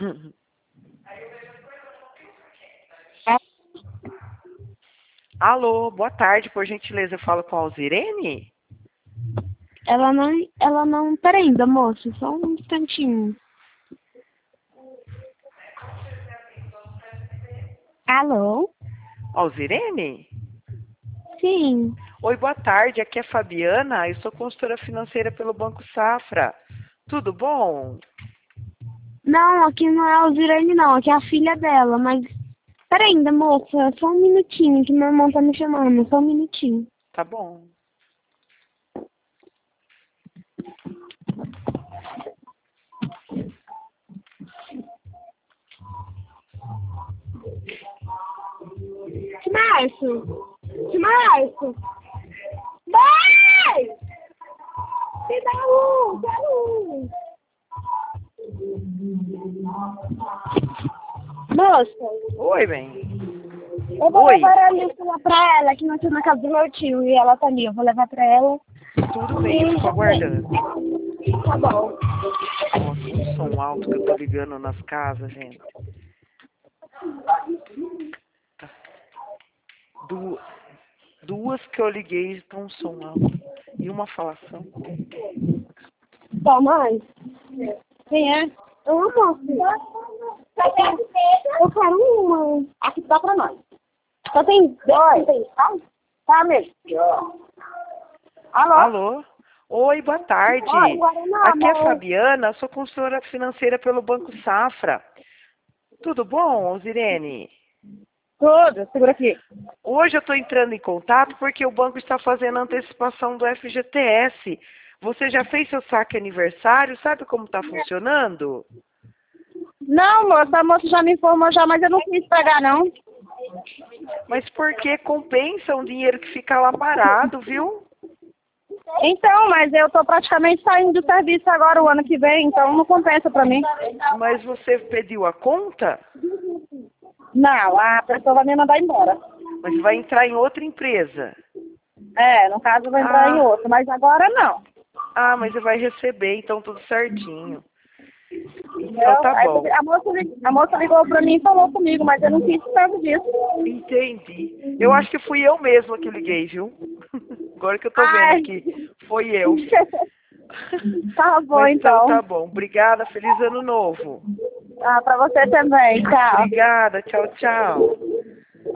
Alô, boa tarde, por gentileza, eu falo com a Alzirene? Ela não, pera ainda, moça, só um instantinho. Alô? Alzirene? Sim. Oi, boa tarde, aqui é a Fabiana, eu sou consultora financeira pelo Banco Safra. Tudo bom? Não, aqui não é a Alzirene não, aqui é a filha dela, mas... Pera ainda, moça, só um minutinho, que meu irmão tá me chamando, só um minutinho. Tá bom. Márcio! Márcio! Vai! Me dá um! Moça, Oi, bem. eu vou Oi. levar a lista lá pra ela, que não tinha na casa do meu tio, e ela tá ali, eu vou levar pra ela. Tudo bem, eu fico aguardando. Tá bom. Nossa, um som alto que eu tô ligando nas casas, gente. Tá. Duas que eu liguei estão um som alto. E uma falação. Tá, mãe? Quem é? Eu amo. Eu quero uma. Aqui dá pra nós. Só tem dois. Tá mesmo. Alô? Alô? Oi, boa tarde. Oi, Guaraná, Aqui é a amor. Fabiana, sou consultora financeira pelo Banco Safra. Tudo bom, Alzirene? Tudo, segura aqui. Hoje eu estou entrando em contato porque o banco está fazendo a antecipação do FGTS. Você já fez seu saque aniversário? Sabe como está funcionando? Não, moça, a moça já me informou já, mas eu não quis pagar, não. Mas por que compensa um dinheiro que fica lá parado, viu? Então, mas eu tô praticamente saindo do serviço agora o ano que vem, então não compensa pra mim. Mas você pediu a conta? Não, a pessoa vai me mandar embora. Mas vai entrar em outra empresa. É, no caso eu vou entrar em outro, mas agora não. Ah, mas você vai receber, então tudo certinho. Então tá Aí, bom. a moça ligou pra mim e falou comigo, mas eu não quis por causa disso. Entendi. Eu acho que fui eu mesma que liguei, viu? Agora que eu tô vendo Ai. aqui, foi eu. Tá bom, Mas então então. tá bom. Obrigada, feliz ano novo. Ah, pra você também, tchau. Obrigada, tchau, tchau.